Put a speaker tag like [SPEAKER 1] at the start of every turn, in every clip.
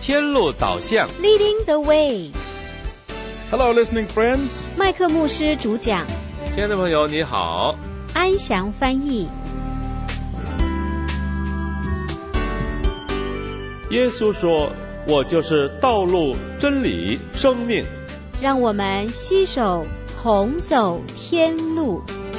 [SPEAKER 1] 天路导向
[SPEAKER 2] Leading the way.
[SPEAKER 3] Hello, listening friends.
[SPEAKER 2] 麦克牧师主讲，
[SPEAKER 1] 亲爱的朋友你好，
[SPEAKER 2] 安祥翻译。
[SPEAKER 3] 耶稣说，我就是道路、真理、生命。
[SPEAKER 2] 让我们携手同走天路。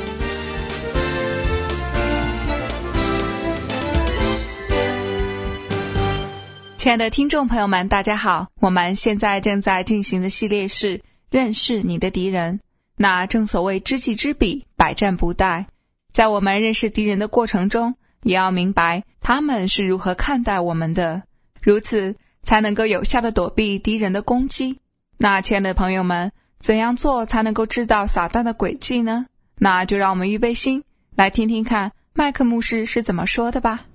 [SPEAKER 4] 亲爱的听众朋友们，大家好，我们现在正在进行的系列是认识你的敌人。那正所谓知己知彼，百战不殆。在我们认识敌人的过程中，也要明白他们是如何看待我们的，如此才能够有效地躲避敌人的攻击。那亲爱的朋友们，怎样做才能够知道撒旦的诡计呢？那就让我们预备心，来听听看麦克牧师是怎么说的吧。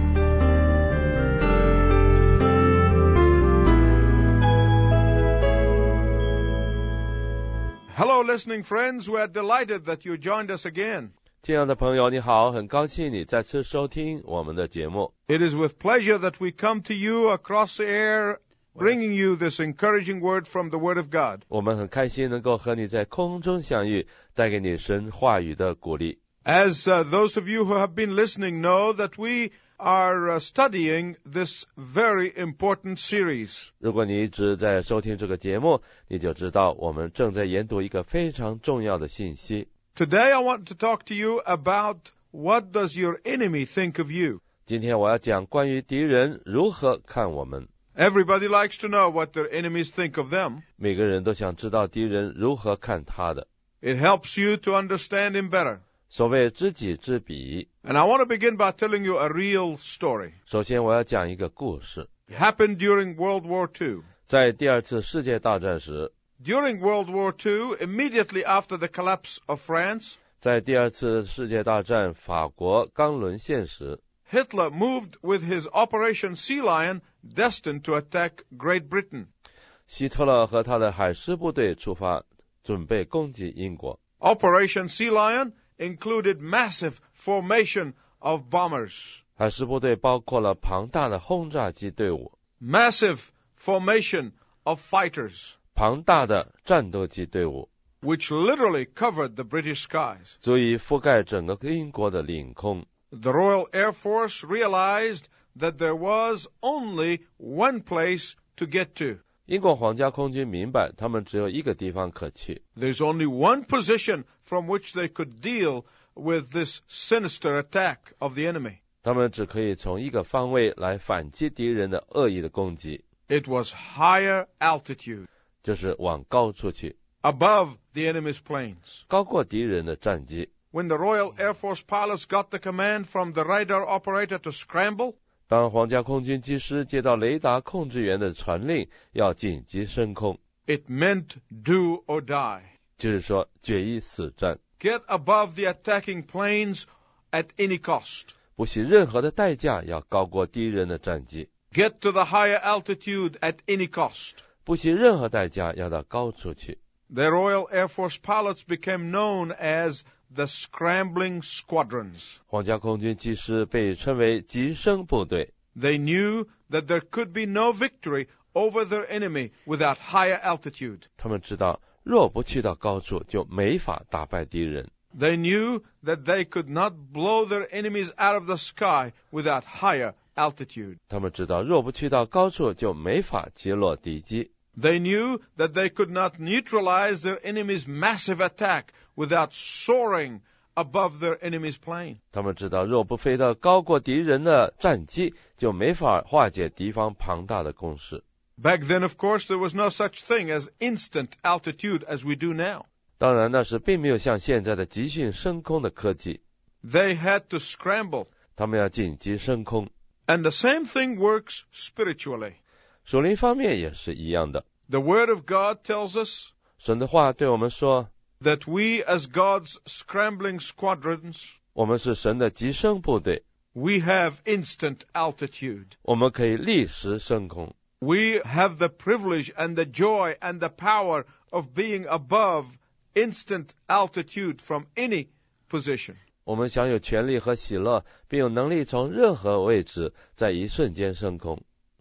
[SPEAKER 3] Hello, listening friends. We are delighted that you joined us again.
[SPEAKER 1] 亲爱的朋友你好，很高兴你再次收听我们的节目。
[SPEAKER 3] It is with pleasure that we come to you across the air, bringing you this encouraging word from the Word of God.
[SPEAKER 1] 我们很开心能够和你在空中相遇，带给你神话语的鼓励。
[SPEAKER 3] As those of you who have been listening know that we are studying this very important series.
[SPEAKER 1] 如果你一直在收听这个节目，你就知道我们正在研读一个非常重要的信息。
[SPEAKER 3] Today I want to talk to you about what does your enemy think of you.
[SPEAKER 1] 今天我要讲关于敌人如何看我们。
[SPEAKER 3] Everybody likes to know what their enemies think of them.
[SPEAKER 1] 每个人都想知道敌人如何看他的。
[SPEAKER 3] It helps you to understand him better.
[SPEAKER 1] 所谓知己知彼。
[SPEAKER 3] And I want to begin by telling you a real story.
[SPEAKER 1] 首先我要讲一个故事。
[SPEAKER 3] It happened during World War II.
[SPEAKER 1] 在第二次世界大战时，
[SPEAKER 3] During World War II, immediately after the collapse of France,
[SPEAKER 1] 在第二次世界大战法国刚沦陷时，
[SPEAKER 3] Hitler moved with his Operation Sea Lion, destined to attack Great Britain.
[SPEAKER 1] 希特勒和他的海狮部队出发，准备攻击英国。
[SPEAKER 3] Operation Sea Lion included massive formation of bombers,
[SPEAKER 1] 海狮部队包括了庞大的轰炸机队伍，
[SPEAKER 3] massive formation of fighters,
[SPEAKER 1] 庞大的战斗机队伍，
[SPEAKER 3] which literally covered the British skies.
[SPEAKER 1] 足以覆盖整个英国的领空。
[SPEAKER 3] The Royal Air Force realized that there was only one place to get to.
[SPEAKER 1] 英国皇家空军明白，他们只有一个地方可去，
[SPEAKER 3] There's only one position from which they could deal with this sinister attack of the enemy.
[SPEAKER 1] 他们只可以从一个方位来反击敌人的恶意的攻击，
[SPEAKER 3] It was higher altitude,
[SPEAKER 1] 就是往高处去，
[SPEAKER 3] above the enemy's planes.
[SPEAKER 1] 高过敌人的战机。
[SPEAKER 3] When the Royal Air Force pilots got the command from the radar operator to scramble,
[SPEAKER 1] 当皇家空军机师接到雷达控制员的传令，要紧急升空，
[SPEAKER 3] it meant do or die.
[SPEAKER 1] 就是说决一死战，
[SPEAKER 3] Get above the attacking planes at any cost.
[SPEAKER 1] 不惜任何的代价要高过敌人的战机，
[SPEAKER 3] Get to the higher altitude at any cost.
[SPEAKER 1] 不惜任何代价要到高处去。
[SPEAKER 3] The Royal Air Force pilots became known as the scrambling squadrons.
[SPEAKER 1] 皇家空军机师被称为急升部队，
[SPEAKER 3] They knew that there could be no victory over their enemy without higher altitude.
[SPEAKER 1] 他们知道若不去到高处就没法打败敌人，
[SPEAKER 3] They knew that they could not blow their enemies out of the sky without higher altitude.
[SPEAKER 1] 他们知道若不去到高处就没法击落敌机，
[SPEAKER 3] They knew that they could not neutralize their enemy's massive attack without soaring above their enemy's plane.
[SPEAKER 1] 他们知道若不飞到高过敌人的战机就没法化解敌方庞大的攻势。
[SPEAKER 3] Back then, of course, there was no such thing as instant altitude as we do now.
[SPEAKER 1] 当然那时并没有像现在的集训升空的科技，
[SPEAKER 3] They had to scramble.
[SPEAKER 1] 他们要紧急升空。
[SPEAKER 3] And the same thing works spiritually.
[SPEAKER 1] 属灵方面也是一样的，
[SPEAKER 3] The Word of God tells us
[SPEAKER 1] 神的话对我们说，
[SPEAKER 3] that we, as God's scrambling squadrons,
[SPEAKER 1] 我们是神的急升部队，
[SPEAKER 3] we have instant altitude.
[SPEAKER 1] 我们可以立时升空。
[SPEAKER 3] We have the privilege and the joy and the power of being above instant altitude from any position.
[SPEAKER 1] 我们享有权利和喜乐，并有能力从任何位置在一瞬间升空。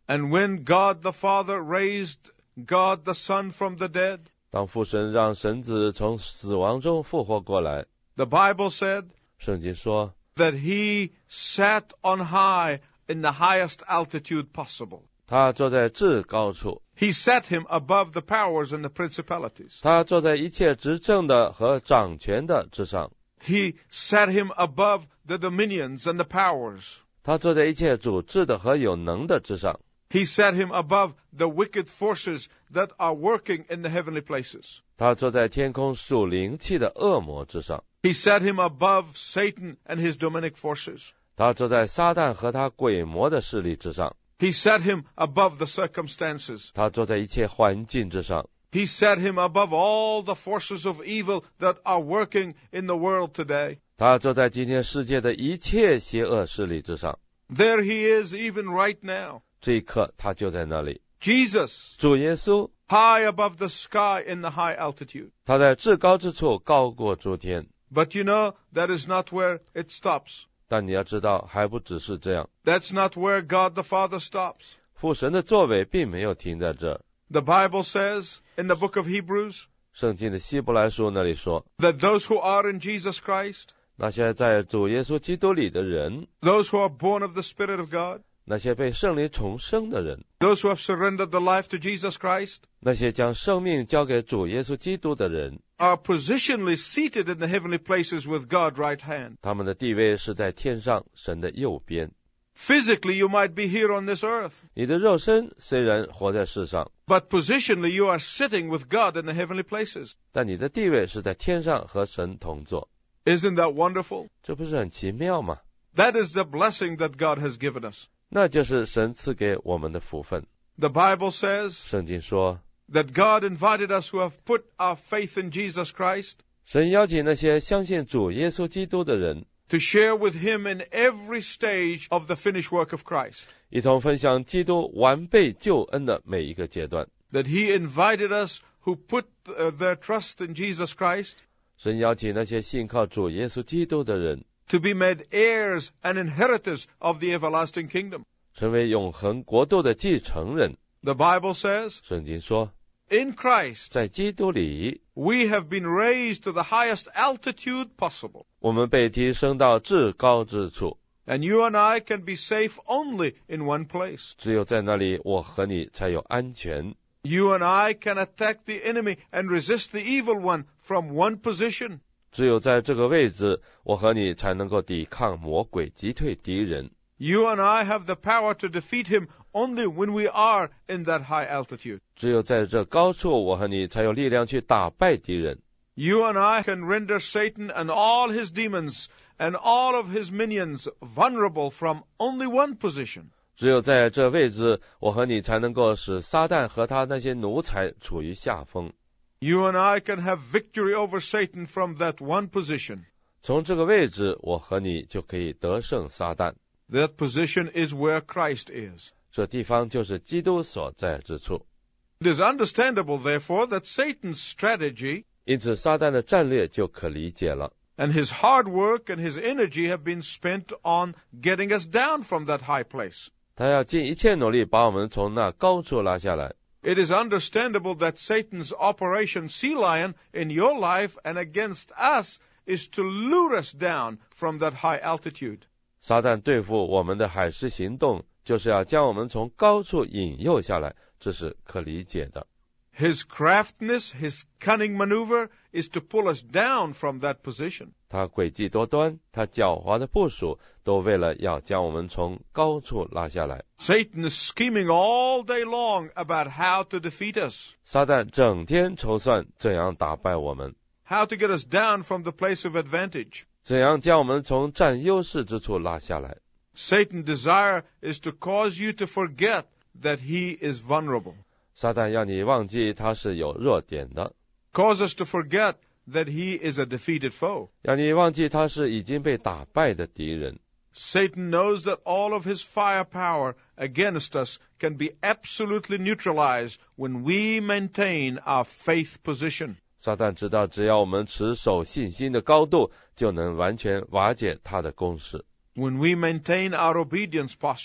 [SPEAKER 3] And when God the Father raised God the Son from the dead,
[SPEAKER 1] 当父神让神子从死亡中复活过来，
[SPEAKER 3] the Bible said
[SPEAKER 1] 圣经说
[SPEAKER 3] that he sat on high in the highest altitude possible.
[SPEAKER 1] 他坐在至高处，
[SPEAKER 3] He set him above the powers and the principalities.
[SPEAKER 1] 他坐在一切执政的和掌权的之上，
[SPEAKER 3] He set him above the dominions and the powers.
[SPEAKER 1] 他坐在一切主治的和有能的之上，
[SPEAKER 3] He set him above the wicked forces that are working in the heavenly places.
[SPEAKER 1] 他坐在天空属灵气的恶魔之上，
[SPEAKER 3] He set him above Satan and his demonic forces.
[SPEAKER 1] 他坐在撒旦和他鬼魔的势力之上，
[SPEAKER 3] He set him above the circumstances.
[SPEAKER 1] 他坐在一切环境之上，
[SPEAKER 3] He set him above all the forces of evil that are working in the world today.
[SPEAKER 1] 他坐在今天世界的一切邪恶势力之上。
[SPEAKER 3] There he is even right now.
[SPEAKER 1] 这一刻他就在那里，
[SPEAKER 3] Jesus,
[SPEAKER 1] 主耶稣，
[SPEAKER 3] high above the sky in the high altitude.
[SPEAKER 1] 他在至高之处高过诸天。
[SPEAKER 3] But you know, that is not where it stops.
[SPEAKER 1] 但你要知道，还不只是这样，
[SPEAKER 3] That's not where God the Father stops.
[SPEAKER 1] 父神的作为并没有停在这儿。
[SPEAKER 3] The Bible says in the book of Hebrews
[SPEAKER 1] 圣经的希伯来书那里说，
[SPEAKER 3] that those who are in Jesus Christ,
[SPEAKER 1] 那些在主耶稣基督里的人，
[SPEAKER 3] those who are born of the Spirit of God,
[SPEAKER 1] 那些被圣灵重生的人，
[SPEAKER 3] those who have surrendered their life to Jesus Christ,
[SPEAKER 1] 那些将生命交给主耶稣基督的人，
[SPEAKER 3] are positionally seated in the heavenly places with God's right hand.
[SPEAKER 1] 他们的地位是在天上神的右边。
[SPEAKER 3] Physically, you might be here on this earth,
[SPEAKER 1] 你的肉身虽然活在世上，
[SPEAKER 3] but positionally, you are sitting with God in the heavenly places.
[SPEAKER 1] 但你的地位是在天上和神同坐。
[SPEAKER 3] Isn't that wonderful?
[SPEAKER 1] 这不是很奇妙吗？
[SPEAKER 3] That is the blessing that God has given us.
[SPEAKER 1] 那就是神赐给我们的福分。
[SPEAKER 3] The Bible says
[SPEAKER 1] 圣经说，
[SPEAKER 3] that God invited us who have put our faith in Jesus Christ
[SPEAKER 1] 神邀请那些相信主耶稣基督的人，
[SPEAKER 3] to share with him in every stage of the finished work of Christ.
[SPEAKER 1] 一同分享基督完备救恩的每一个阶段。
[SPEAKER 3] That he invited us who put their trust in Jesus Christ
[SPEAKER 1] 神邀请那些信靠主耶稣基督的人，
[SPEAKER 3] to be made heirs and inheritors of the everlasting kingdom.
[SPEAKER 1] 成为永恒国度的继承人。
[SPEAKER 3] The Bible says,
[SPEAKER 1] 圣经说，
[SPEAKER 3] in Christ,
[SPEAKER 1] 在基督里，
[SPEAKER 3] we have been raised to the highest altitude possible.
[SPEAKER 1] 我们被提升到至高之处，
[SPEAKER 3] And you and I can be safe only in one place.
[SPEAKER 1] 只有在那里，我和你才有安全。
[SPEAKER 3] You and I can attack the enemy and resist the evil one from one position.
[SPEAKER 1] 只有在这个位置，我和你才能够抵抗魔鬼，击退敌人。
[SPEAKER 3] You and I have the power to defeat him only when we are in that high altitude.
[SPEAKER 1] 只有在这高处，我和你才有力量去打败敌人。
[SPEAKER 3] You and I can render Satan and all his demons and all of his minions vulnerable from only one position.
[SPEAKER 1] 只有在这位置，我和你才能够使撒旦和他那些奴才处于下风。
[SPEAKER 3] You and I can have victory over Satan from that one position.
[SPEAKER 1] 从这个位置，我和你就可以得胜撒旦。
[SPEAKER 3] That position is where Christ is.
[SPEAKER 1] 这地方就是基督所在之处。
[SPEAKER 3] It is understandable, therefore, that Satan's strategy
[SPEAKER 1] 因此，撒旦的战略就可理解了。
[SPEAKER 3] and his hard work and his energy have been spent on getting us down from that high place.
[SPEAKER 1] 他要尽一切努力把我们从那高处拉下来。
[SPEAKER 3] It is understandable that Satan's Operation Sea Lion in your life and against us is to lure us down from that high altitude.
[SPEAKER 1] 撒旦对付我们的海狮行动，就是要将我们从高处引诱下来，这是可理解的。
[SPEAKER 3] His craftiness, his cunning maneuver is to pull us down from that position.
[SPEAKER 1] 他诡计多端，他狡猾的部署，都为了要将我们从高处拉下来。
[SPEAKER 3] Satan is scheming all day long about how to defeat us,
[SPEAKER 1] 撒旦整天筹算怎样打败我们，
[SPEAKER 3] how to get us down from the place of advantage.
[SPEAKER 1] 怎样将我们从占优势之处拉下来。
[SPEAKER 3] Satan's desire is to cause you to forget that he is vulnerable.
[SPEAKER 1] 撒旦要你忘记他是有弱点的，
[SPEAKER 3] Cause us to forget that he is a defeated foe.
[SPEAKER 1] 要你忘记他是已经被打败的敌人。
[SPEAKER 3] Satan knows that all of his firepower against us can be absolutely neutralized when we maintain our faith position.
[SPEAKER 1] 撒旦知道，只要我们持守信心的高度，就能完全瓦解他的攻势。
[SPEAKER 3] When we maintain our obedience posture.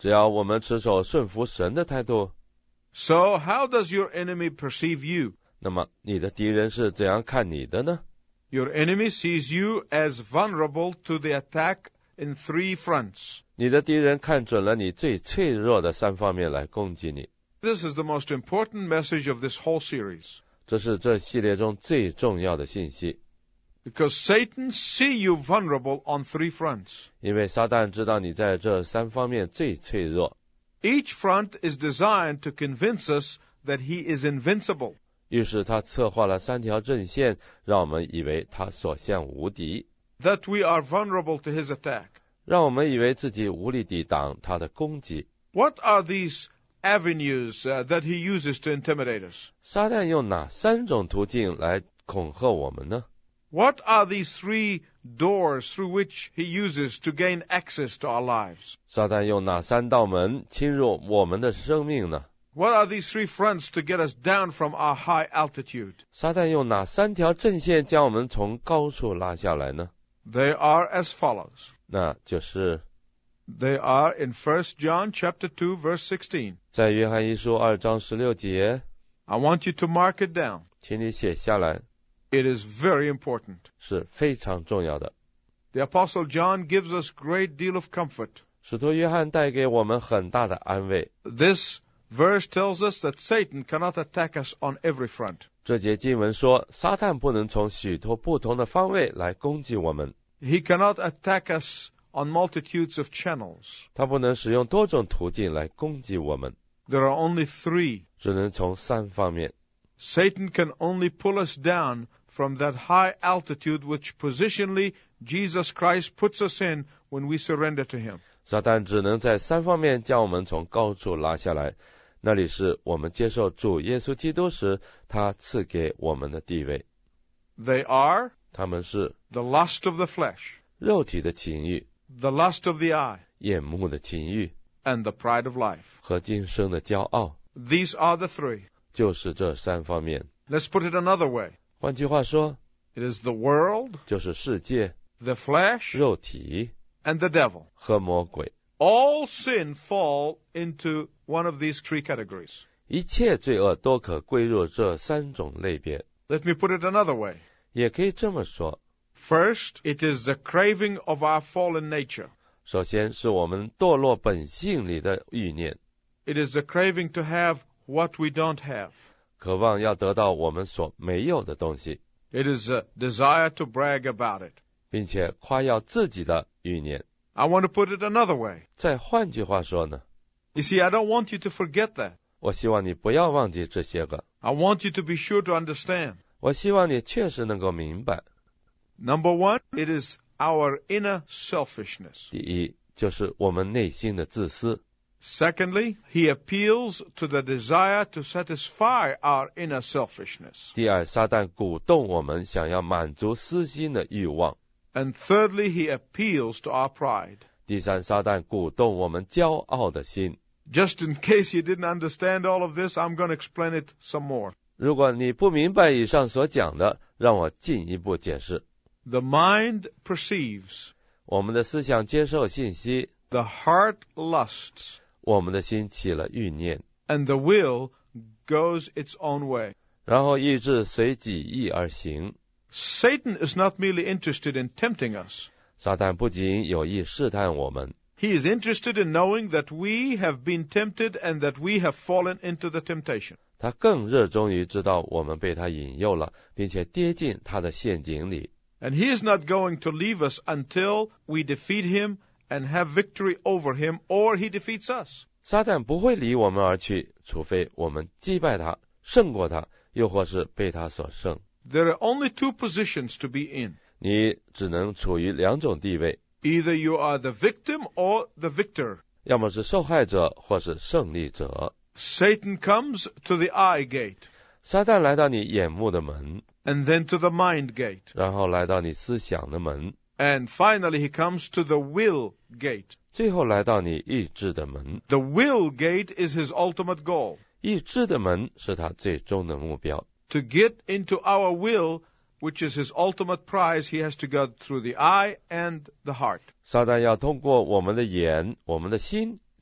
[SPEAKER 1] 只要我们持守顺服神的态度，
[SPEAKER 3] So how does your enemy perceive you?
[SPEAKER 1] 那么你的敌人是怎样看你的呢？
[SPEAKER 3] Your enemy sees you as vulnerable to the attack in 3 fronts.
[SPEAKER 1] 你的敌人看准了你最脆弱的3方面来攻击你。
[SPEAKER 3] This is the most important message of this whole series.
[SPEAKER 1] 这是这系列中最重要的信息，
[SPEAKER 3] Because Satan see you vulnerable on 3 fronts.
[SPEAKER 1] 因为撒旦知道你在这3方面最脆弱。
[SPEAKER 3] Each front is designed to convince us that he is invincible.
[SPEAKER 1] 于是他策划了3条阵线，让我们以为他所向无敌，
[SPEAKER 3] That we are vulnerable to his attack.
[SPEAKER 1] 让我们以为自己无力抵挡他的攻击。
[SPEAKER 3] What are these avenues that he uses to intimidate us?
[SPEAKER 1] 撒旦用哪3种途径来恐吓我们呢？
[SPEAKER 3] What are these 3 doors through which he uses to gain access to our lives?
[SPEAKER 1] 撒旦用哪3道门侵入我们的生命呢？
[SPEAKER 3] What are these 3 fronts to get us down from our high altitude?
[SPEAKER 1] 撒旦用哪3条阵线将我们从高处拉下来呢？
[SPEAKER 3] They are as follows.
[SPEAKER 1] 那就是
[SPEAKER 3] They are in 1 John chapter 2 verse 16.
[SPEAKER 1] 在约翰一书2章16节，
[SPEAKER 3] I want you to mark it down.
[SPEAKER 1] 请你写下来，
[SPEAKER 3] It is very important.
[SPEAKER 1] 是非常重要的。
[SPEAKER 3] The Apostle John gives us great deal of comfort.
[SPEAKER 1] 使徒约翰带给我们很大的安慰。
[SPEAKER 3] This verse tells us that Satan cannot attack us on every front.
[SPEAKER 1] 这节经文说，撒旦不能从许多不同的方位来攻击我们，
[SPEAKER 3] He cannot attack us on multitudes of channels.
[SPEAKER 1] 他不能使用多种途径来攻击我们，
[SPEAKER 3] There are only 3.
[SPEAKER 1] 只能从3方面。
[SPEAKER 3] Satan can only pull us down from that high altitude which positionally Jesus Christ puts us in when we surrender to him.
[SPEAKER 1] 撒旦只能在3方面将我们从高处拉下来，那里是我们接受主耶稣基督时他赐给我们的地位。
[SPEAKER 3] They are
[SPEAKER 1] 他们是
[SPEAKER 3] the lust of the flesh,
[SPEAKER 1] 肉体的情欲、
[SPEAKER 3] the lust of the eye,
[SPEAKER 1] 眼目的情欲
[SPEAKER 3] and the pride of life.
[SPEAKER 1] 和今生的骄傲，
[SPEAKER 3] These are the 3.
[SPEAKER 1] 就是这3方面。
[SPEAKER 3] Let's put it another way.
[SPEAKER 1] 换句话说，
[SPEAKER 3] It is the world,
[SPEAKER 1] 就是世界、
[SPEAKER 3] the flesh,
[SPEAKER 1] 肉体
[SPEAKER 3] and the devil.
[SPEAKER 1] 和魔鬼。
[SPEAKER 3] All sin fall into one of these 3 categories.
[SPEAKER 1] 一切罪恶都可归入这3种类别。
[SPEAKER 3] Let me put it another way.
[SPEAKER 1] 也可以这么说，
[SPEAKER 3] First, it is the craving of our fallen nature.
[SPEAKER 1] 首先是我们堕落本性里的欲念，
[SPEAKER 3] It is the craving to have what we don't have.
[SPEAKER 1] 渴望要得到我们所没有的东西，
[SPEAKER 3] It is a desire to brag about it.
[SPEAKER 1] 并且夸耀自己的欲念。
[SPEAKER 3] I want to put it another way.
[SPEAKER 1] 再换句话说呢，
[SPEAKER 3] You see, I don't want you to forget that.
[SPEAKER 1] 我希望你不要忘记这些个，
[SPEAKER 3] I want you to be sure to understand.
[SPEAKER 1] 我希望你确实能够明白。
[SPEAKER 3] Number 1, it is our inner selfishness.
[SPEAKER 1] 第一，就是我们内心的自私。
[SPEAKER 3] Secondly, he appeals to the desire to satisfy our inner selfishness.
[SPEAKER 1] 第二，撒旦鼓动我们想要满足私心的欲望。
[SPEAKER 3] And thirdly, he appeals to our pride.
[SPEAKER 1] 第三，撒旦鼓动我们骄傲的心。
[SPEAKER 3] Just in case you didn't understand all of this, I'm going to explain it some more.
[SPEAKER 1] 如果你不明白以上所讲的，让我进一步解释。
[SPEAKER 3] The mind perceives,
[SPEAKER 1] 我们的思想接受信息，
[SPEAKER 3] the heart lusts,
[SPEAKER 1] 我们的心起了欲念，
[SPEAKER 3] and the will goes its own way.
[SPEAKER 1] 然后意志随己意而行。
[SPEAKER 3] Satan is not merely interested in tempting us.
[SPEAKER 1] 撒旦不仅有意试探我们，
[SPEAKER 3] He is interested in knowing that we have been tempted and that we have fallen into the temptation.
[SPEAKER 1] 他更热衷于知道我们被他引诱了，并且跌进他的陷阱里。
[SPEAKER 3] And he is not going to leave us until we defeat him and have victory over him, or he defeats us.
[SPEAKER 1] 撒旦不会离我们而去，除非我们击败他，胜过他，又或是被他所胜。
[SPEAKER 3] There are only 2 positions to be in.
[SPEAKER 1] 你只能处于2种地位，
[SPEAKER 3] Either you are the victim or the victor.
[SPEAKER 1] 要么是受害者，或是胜利者。
[SPEAKER 3] Satan comes to the eye gate,
[SPEAKER 1] 撒旦来到你眼目的门，
[SPEAKER 3] and then to the mind gate.
[SPEAKER 1] 然后来到你思想的门，
[SPEAKER 3] And finally, he comes to the will gate.
[SPEAKER 1] 最后来到你意志的门。
[SPEAKER 3] The will gate is his ultimate goal.
[SPEAKER 1] 意志的门是他最终的目标。
[SPEAKER 3] To get into our will, which is his ultimate prize, he has to go through the eye and the heart.
[SPEAKER 1] 撒旦要通过我们的眼、我们的心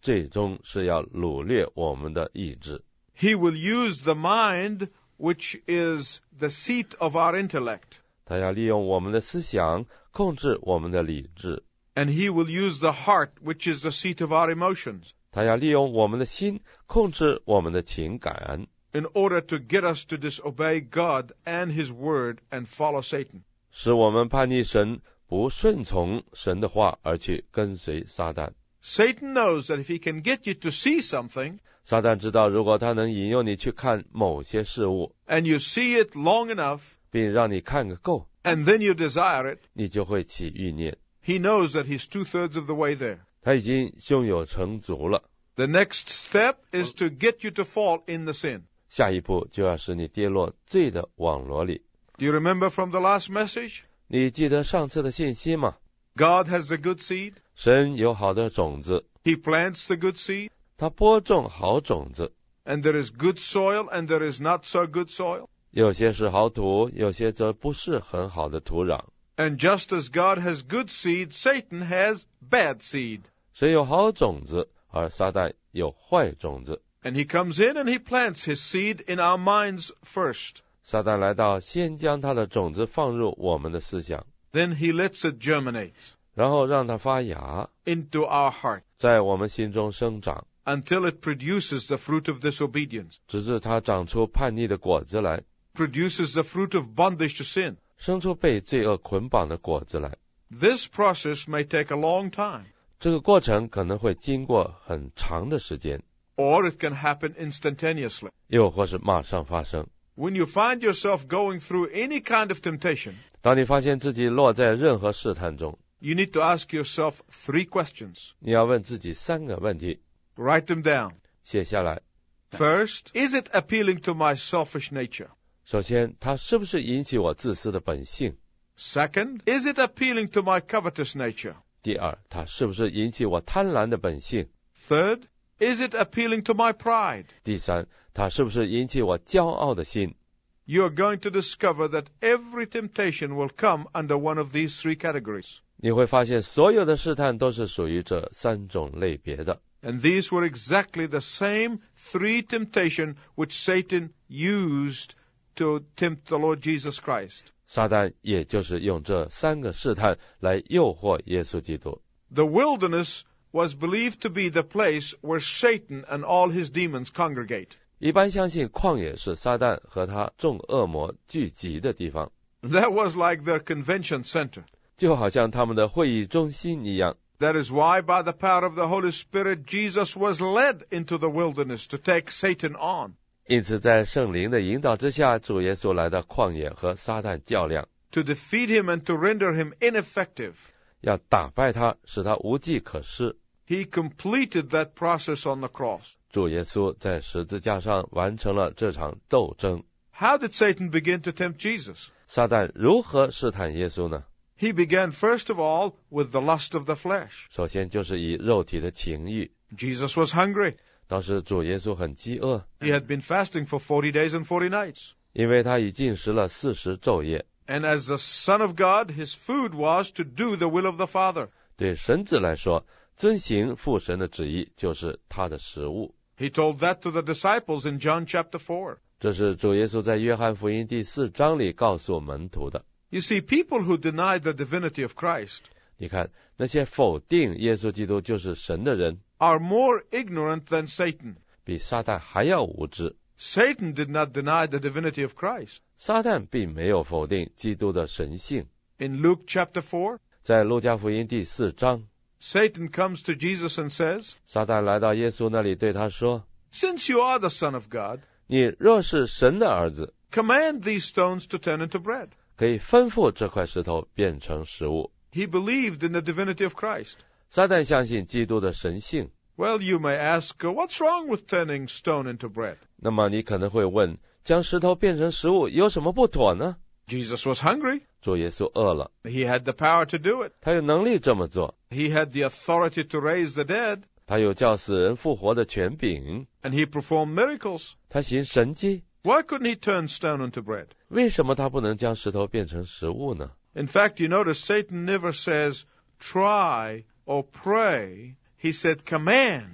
[SPEAKER 1] 最终是要掳掠我们的意志。
[SPEAKER 3] He will use the mind, which is the seat of our intellect.
[SPEAKER 1] 他要利用我们的思想控制我们的理智，
[SPEAKER 3] And he will use the heart, which is the seat of our emotions,
[SPEAKER 1] 他要利用我们的心控制我们的情感，
[SPEAKER 3] in order to get us to disobey God and his word and follow Satan.
[SPEAKER 1] 使我们叛逆神，不顺从神的话，而去跟随撒旦。
[SPEAKER 3] Satan knows that if he can get you to see something,
[SPEAKER 1] 撒旦知道，如果他能引诱你去看某些事物，
[SPEAKER 3] and you see it long enough,
[SPEAKER 1] 并让你看个够，
[SPEAKER 3] and then you desire it,
[SPEAKER 1] 你就会起欲念。
[SPEAKER 3] he knows that he's 2/3 of the way there.
[SPEAKER 1] 他已经胸有成竹了，
[SPEAKER 3] The next step is to get you to fall in the sin.
[SPEAKER 1] 下一步就要使你跌落罪的网罗里。
[SPEAKER 3] Do you remember from the last message?
[SPEAKER 1] 你记得上次的信息吗？
[SPEAKER 3] God has the good seed.
[SPEAKER 1] 神有好的种子，
[SPEAKER 3] He plants the good seed.
[SPEAKER 1] 他播种好种子，
[SPEAKER 3] And there is good soil and there is not so good soil.
[SPEAKER 1] 有些是好土，有些则不是很好的土壤。
[SPEAKER 3] And just as God has good seed, Satan has bad seed.
[SPEAKER 1] 神有好种子，而撒旦有坏种子。
[SPEAKER 3] And he comes in and he plants his seed in our minds first.
[SPEAKER 1] 撒旦来到，先将他的种子放入我们的思想，
[SPEAKER 3] Then he lets it germinate
[SPEAKER 1] 然后让它发芽，
[SPEAKER 3] into our heart
[SPEAKER 1] 在我们心中生长，
[SPEAKER 3] until it produces the fruit of disobedience,
[SPEAKER 1] 直至它长出叛逆的果子来，
[SPEAKER 3] produces the fruit of bondage to sin.
[SPEAKER 1] 生出被罪恶捆绑的果子来。
[SPEAKER 3] This process may take a long time,
[SPEAKER 1] 这个过程可能会经过很长的时间，
[SPEAKER 3] or it can happen instantaneously.
[SPEAKER 1] 又或是马上发生。
[SPEAKER 3] When you find yourself going through any kind of temptation,
[SPEAKER 1] 当你发现自己落在任何试探中，
[SPEAKER 3] you need to ask yourself 3 questions.
[SPEAKER 1] 你要问自己3个问题，
[SPEAKER 3] Write them down.
[SPEAKER 1] 写下来。
[SPEAKER 3] First, is it appealing to my selfish nature?
[SPEAKER 1] 首先，它是不是引起我自私的本性？
[SPEAKER 3] Second, is it appealing to my covetous nature?
[SPEAKER 1] 第二，它是不是引起我贪婪的本性？
[SPEAKER 3] Third, is it appealing to my pride?
[SPEAKER 1] 第三，它是不是引起我骄傲的心？
[SPEAKER 3] You are going to discover that every temptation will come under one of these 3 categories.
[SPEAKER 1] 你会发现，所有的试探都是属于这3种类别的。
[SPEAKER 3] And these were exactly the same 3 temptations which Satan used to tempt the Lord Jesus Christ.
[SPEAKER 1] 撒旦也就是用这3个试探来诱惑耶稣基督。
[SPEAKER 3] The wilderness was believed to be the place where Satan and all his demons congregate.
[SPEAKER 1] 一般相信旷野是撒旦和他众恶魔聚集的地方，
[SPEAKER 3] That was like their convention center.
[SPEAKER 1] 就好像他们的会议中心一样。
[SPEAKER 3] That is why, by the power of the Holy Spirit, Jesus was led into the wilderness to take Satan on,
[SPEAKER 1] 因此，在圣灵的引导之下，主耶稣来到旷野和撒旦较量，
[SPEAKER 3] to defeat him and to render him ineffective.
[SPEAKER 1] 要打败他，使他无计可施。
[SPEAKER 3] He completed that process on the cross.
[SPEAKER 1] 主耶稣在十字架上完成了这场斗争。
[SPEAKER 3] How did Satan begin to tempt Jesus?
[SPEAKER 1] 撒旦如何试探耶稣呢？
[SPEAKER 3] He began, first of all, with the lust of the flesh.
[SPEAKER 1] 首先就是以肉体的情欲。
[SPEAKER 3] Jesus was hungry.
[SPEAKER 1] 当时主耶稣很饥饿，
[SPEAKER 3] He had been fasting for 40 days and 40 nights.
[SPEAKER 1] 因为他已禁食了40昼夜。
[SPEAKER 3] And as the Son of God, his food was to do the will of the Father.
[SPEAKER 1] 对神子来说，遵行父神的旨意就是他的食物。
[SPEAKER 3] He told that to the disciples in John chapter 4.
[SPEAKER 1] 这是主耶稣在约翰福音第4章里告诉门徒的。
[SPEAKER 3] You see, people who deny the divinity of Christ
[SPEAKER 1] 你看，那些否定耶稣基督就是神的人，
[SPEAKER 3] are more ignorant than Satan.
[SPEAKER 1] 比撒旦还要无知。
[SPEAKER 3] Satan did not deny the divinity of Christ.
[SPEAKER 1] 撒旦并没有否定基督的神性。
[SPEAKER 3] In Luke chapter 4,
[SPEAKER 1] 在路加福音第4章，
[SPEAKER 3] Satan comes to Jesus and says,
[SPEAKER 1] 撒旦来到耶稣那里，对他说：
[SPEAKER 3] Since you are the Son of God,
[SPEAKER 1] 你若是神的儿子，
[SPEAKER 3] command these stones to turn into bread.
[SPEAKER 1] 可以吩咐这块石头变成食物。
[SPEAKER 3] He believed in the divinity of Christ.
[SPEAKER 1] 撒旦相信基督的神性。
[SPEAKER 3] Well, you may ask, what's wrong with turning stone into bread?
[SPEAKER 1] 那么你可能会问，将石头变成食物有什么不妥呢？
[SPEAKER 3] Jesus was hungry.
[SPEAKER 1] 主耶稣饿了，
[SPEAKER 3] He had the power to do it.
[SPEAKER 1] 他有能力这么做，
[SPEAKER 3] He had the authority to raise the dead,
[SPEAKER 1] 他有叫死人复活的权柄，
[SPEAKER 3] and he performed miracles.
[SPEAKER 1] 他行神迹。
[SPEAKER 3] Why couldn't he turn stone into bread?
[SPEAKER 1] 为什么他不能将石头变成食物呢？
[SPEAKER 3] In fact, you notice Satan never says, try or pray. He said, command.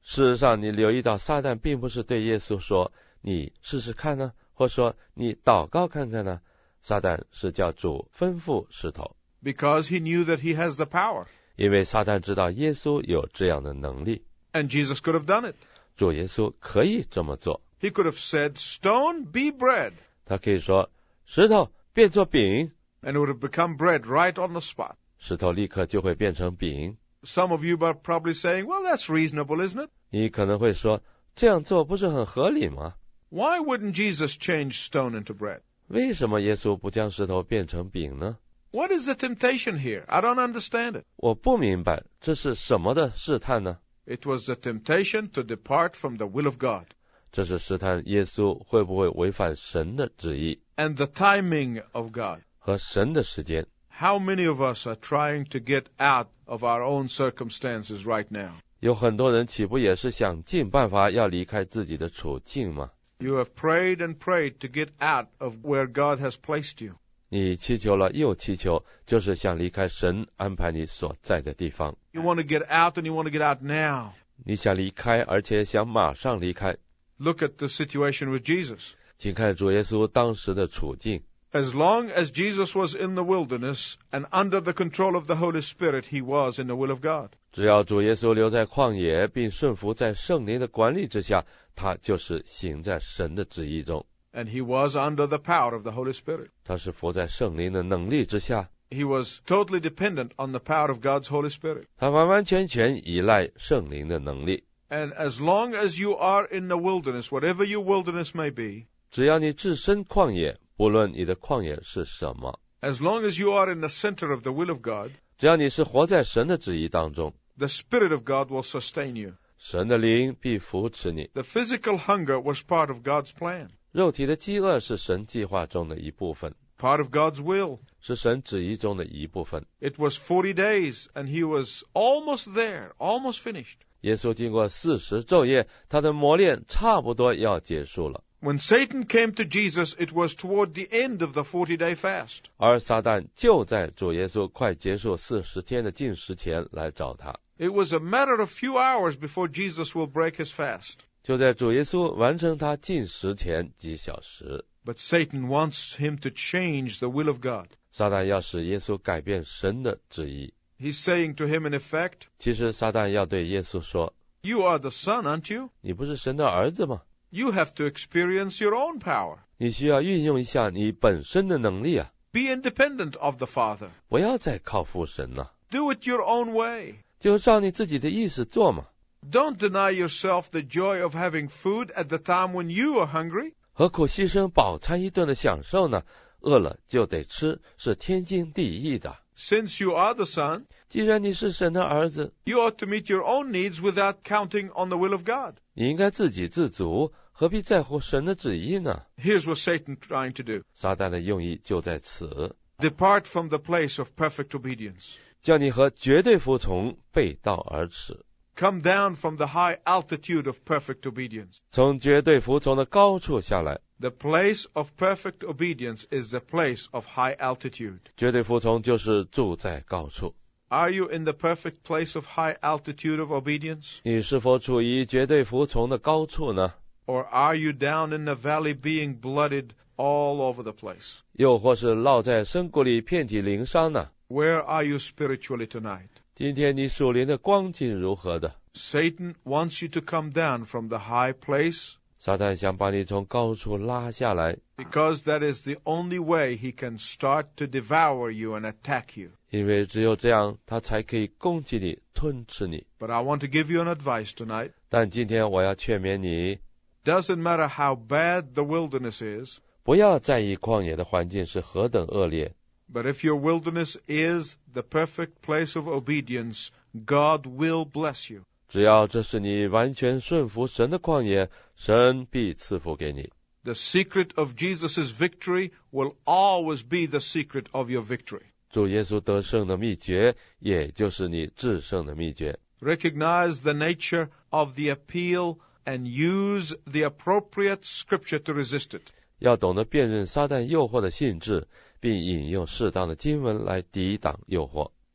[SPEAKER 1] 事实上，你留意到撒旦并不是对耶稣说你试试看呢，或说你祷告看看呢，撒旦是叫主吩咐石头，
[SPEAKER 3] because he knew that he has the power.
[SPEAKER 1] 因为撒旦知道耶稣有这样的能力，
[SPEAKER 3] And Jesus could have done it.
[SPEAKER 1] 主耶稣可以这么做，
[SPEAKER 3] He could have said, "Stone, be bread."
[SPEAKER 1] 他可以说石头变作饼，
[SPEAKER 3] And it would have become bread right on the spot.
[SPEAKER 1] 石头立刻就会变成饼。
[SPEAKER 3] Some of you are probably saying, "Well, that's reasonable, isn't it?"
[SPEAKER 1] 你可能会说这样做不是很合理吗？
[SPEAKER 3] Why wouldn't Jesus change stone into bread?
[SPEAKER 1] 为什么耶稣不将石头变成饼呢？
[SPEAKER 3] What is the temptation here? I don't understand it.
[SPEAKER 1] 我不明白这是什么的试探呢？
[SPEAKER 3] It was the temptation to depart from the will of God
[SPEAKER 1] 这是试探耶稣会不会违反神的旨意
[SPEAKER 3] and the timing of God.
[SPEAKER 1] 和神的时间。
[SPEAKER 3] How many of us are trying to get out of our own circumstances right now?
[SPEAKER 1] 有很多人岂不也是想尽办法要离开自己的处境吗？
[SPEAKER 3] You have prayed and prayed to get out of where God has placed you.
[SPEAKER 1] 你祈求了又祈求，就是想离开神安排你所在的地方。
[SPEAKER 3] You want to get out and you want to get out now.
[SPEAKER 1] 你想离开，而且想马上离开。
[SPEAKER 3] Look at the situation with Jesus.
[SPEAKER 1] 请看主耶稣当时的处境。
[SPEAKER 3] As long as Jesus was in the wilderness and under the control of the Holy Spirit, he was in the will of God.
[SPEAKER 1] 只要主耶稣留在旷野，并顺服在圣灵的管理之下，他就是行在神的旨意中。
[SPEAKER 3] And he was under the power of the Holy Spirit.
[SPEAKER 1] 他是服在圣灵的能力之下，
[SPEAKER 3] He was totally dependent on the power of God's Holy Spirit.
[SPEAKER 1] 他完完全全依赖圣灵的能力。
[SPEAKER 3] And as long as you are in the wilderness, whatever your wilderness may be,
[SPEAKER 1] 只要你置身旷野，不论你的旷野是什么，
[SPEAKER 3] as long as you are in the center of the will of God,
[SPEAKER 1] 只要你是活在神的旨意当中，
[SPEAKER 3] the Spirit of God will sustain you.
[SPEAKER 1] 神的灵必扶持你。
[SPEAKER 3] The physical hunger was part of God's plan,
[SPEAKER 1] 肉体的饥饿是神计划中的一部分，
[SPEAKER 3] part of God's will.
[SPEAKER 1] 是神旨意中的一部分。
[SPEAKER 3] It was 40 days, and he was almost there, almost finished.
[SPEAKER 1] 耶稣经过40昼夜，他的磨练差不多要结束了。
[SPEAKER 3] When Satan came to Jesus, it was toward the end of the 40-day fast.
[SPEAKER 1] 而撒旦就在主耶稣快结束40天的禁食前来找他，
[SPEAKER 3] It was a matter of few hours before Jesus will break his fast.
[SPEAKER 1] 就在主耶稣完成他禁食前几小时。
[SPEAKER 3] But Satan wants him to change the will of God.
[SPEAKER 1] 撒旦要使耶稣改变神的旨意。
[SPEAKER 3] He's saying to him, in effect,
[SPEAKER 1] 其实撒旦要对耶稣说，
[SPEAKER 3] "You are the son, aren't you?
[SPEAKER 1] 你不是神的儿子吗？
[SPEAKER 3] You have to experience your own power.
[SPEAKER 1] 你需要运用一下你本身的能力啊，
[SPEAKER 3] Be independent of the Father.
[SPEAKER 1] 不要再靠父神了，
[SPEAKER 3] Do it your own way.
[SPEAKER 1] 就照你自己的意思做嘛。
[SPEAKER 3] Don't deny yourself the joy of having food at the time when you are hungry.
[SPEAKER 1] 何苦牺牲饱餐一顿的享受呢？饿了就得吃，是天经地义的。
[SPEAKER 3] Since you are the son,
[SPEAKER 1] 既然你是神的儿子，
[SPEAKER 3] you ought to meet your own needs without counting on the will of God.
[SPEAKER 1] 你应该自给自足，何必在乎神的旨意呢？
[SPEAKER 3] Here's what Satan's trying to do.
[SPEAKER 1] 撒旦的用意就在此，
[SPEAKER 3] Depart from the place of perfect obedience.
[SPEAKER 1] 叫你和绝对服从背道而驰，
[SPEAKER 3] Come down from the high altitude of perfect obedience.
[SPEAKER 1] 从绝对服从的高处下来。
[SPEAKER 3] The place of perfect obedience is the place of high altitude.
[SPEAKER 1] 绝对服从就是住在高处。
[SPEAKER 3] Are you in the perfect place of high altitude of obedience?
[SPEAKER 1] 你是否处于绝对服从的高处呢？
[SPEAKER 3] Or are you down in the valley being blooded all over the place?
[SPEAKER 1] 又或是落在深谷里遍体鳞伤呢？
[SPEAKER 3] Where are you spiritually tonight?
[SPEAKER 1] 今天你属灵的光景如何的？
[SPEAKER 3] Satan wants you to come down from the high place
[SPEAKER 1] 撒旦想把你从高处拉下来，
[SPEAKER 3] because that is the only way he can start to devour you and attack you.
[SPEAKER 1] 因为只有这样，他才可以攻击你、吞吃你。
[SPEAKER 3] But I want to give you an advice tonight.
[SPEAKER 1] 但今天我要劝勉你，
[SPEAKER 3] Doesn't matter how bad the wilderness is,
[SPEAKER 1] 不要在意旷野的环境是何等恶劣，
[SPEAKER 3] but if your wilderness is the perfect place of obedience, God will bless you.
[SPEAKER 1] 只要这是你完全顺服神的旷野，神必赐福给你。
[SPEAKER 3] The secret of Jesus' victory will always be the secret of your victory.
[SPEAKER 1] 主耶稣得胜的秘诀，也就是你制胜的秘诀。
[SPEAKER 3] Recognize the nature of the appeal and use the appropriate scripture to resist it.
[SPEAKER 1] 要懂得辨认撒旦诱惑的性质，并引用适当的经文来抵挡诱惑。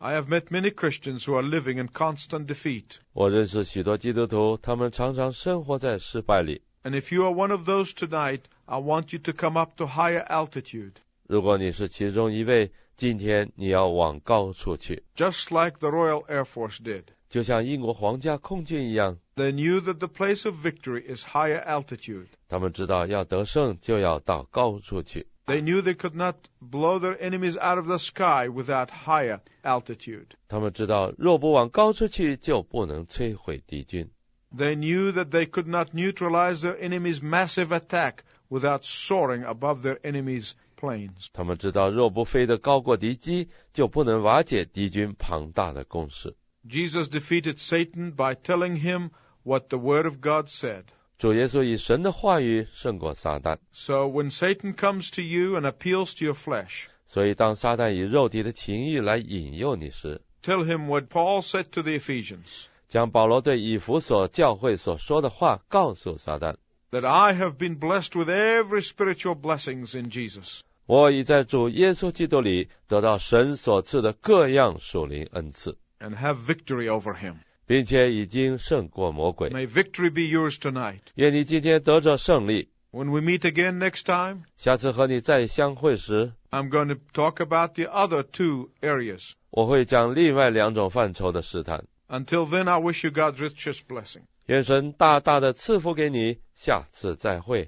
[SPEAKER 3] I have met many Christians who are living in constant defeat.
[SPEAKER 1] 我认识许多基督徒，他们常常生活在失败里。
[SPEAKER 3] And if you are one of those tonight, I want you to come up to higher altitude.
[SPEAKER 1] 如果你是其中一位，今天你要往高处去，
[SPEAKER 3] Just like the Royal Air Force did.
[SPEAKER 1] 就像英国皇家空军一样。
[SPEAKER 3] They knew that the place of victory is higher altitude.
[SPEAKER 1] 他们知道要得胜就要到高处去。
[SPEAKER 3] They knew they could not blow their enemies out of the sky without higher altitude.
[SPEAKER 1] 他们知道若不往高处去，就不能摧毁敌军。
[SPEAKER 3] They knew that they could not neutralize their enemy's massive attack without soaring above their enemy's planes.
[SPEAKER 1] 他们知道若不飞得高过敌机，就不能瓦解敌军庞大的攻势。
[SPEAKER 3] Jesus defeated Satan by telling him what the Word of God said.
[SPEAKER 1] 主耶稣以神的话语胜过撒旦。
[SPEAKER 3] So when Satan comes to you and appeals to your flesh,
[SPEAKER 1] 所以当撒旦以肉体的情欲来引诱你时，
[SPEAKER 3] tell him what Paul said to the Ephesians,
[SPEAKER 1] 将保罗对以弗所教会所说的话告诉撒旦，
[SPEAKER 3] that I have been blessed with every spiritual blessings in Jesus.
[SPEAKER 1] 我已在主耶稣基督里得到神所赐的各样属灵恩赐，
[SPEAKER 3] And have victory over him.
[SPEAKER 1] 并且已经胜过魔鬼。
[SPEAKER 3] May victory be yours tonight.
[SPEAKER 1] 愿你今天得着胜利。
[SPEAKER 3] When we meet again next time,
[SPEAKER 1] 下次和你再相会时，
[SPEAKER 3] I'm going to talk about the other two areas.
[SPEAKER 1] 我会讲另外两种范畴的试探。
[SPEAKER 3] Until then, I wish you God's richest blessing.
[SPEAKER 1] 愿神大大的赐福给你，下次再会。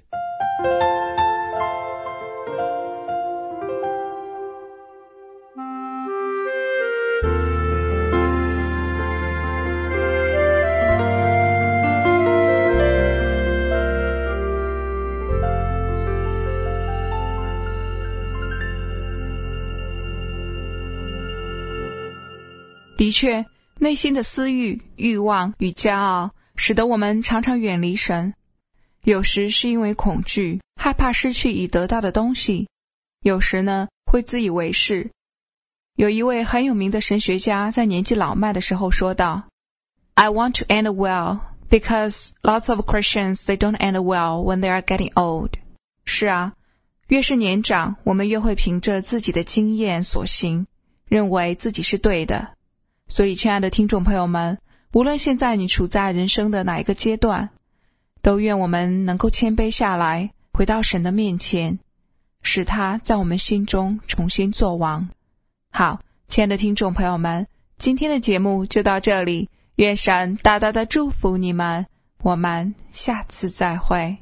[SPEAKER 4] 的确，内心的私欲、欲望与骄傲，使得我们常常远离神。有时是因为恐惧，害怕失去已得到的东西；有时呢，会自以为是。有一位很有名的神学家在年纪老迈的时候说道 ：“I want to end well, because lots of Christians they don't end well when they are getting old。”是啊，越是年长，我们越会凭着自己的经验所行，认为自己是对的。所以亲爱的听众朋友们，无论现在你处在人生的哪一个阶段，都愿我们能够谦卑下来，回到神的面前，使他在我们心中重新作王。好，亲爱的听众朋友们，今天的节目就到这里，愿神大大的祝福你们，我们下次再会。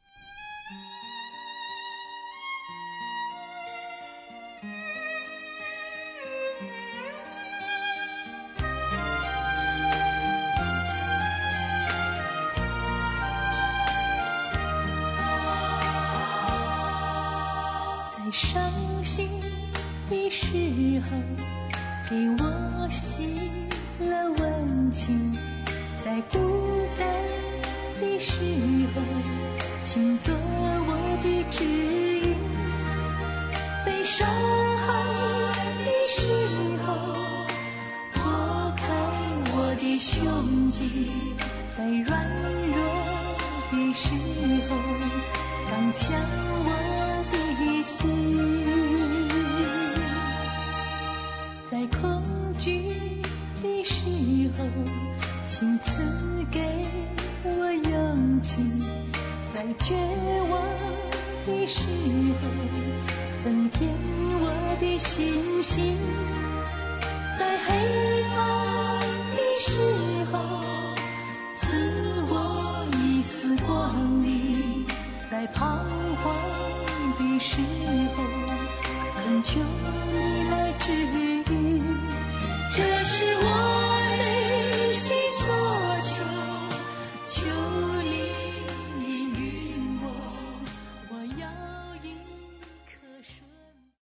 [SPEAKER 5] 伤心的时候，给我洗了温情；在孤单的时候，请做我的指引；被伤害的时候，拨开我的胸襟；在软弱的时候，刚强我的心。在恐惧的时候，请赐给我勇气；在绝望的时候，增添我的信心；在黑暗的时候，赐我一丝光明；在彷徨的时候，恳求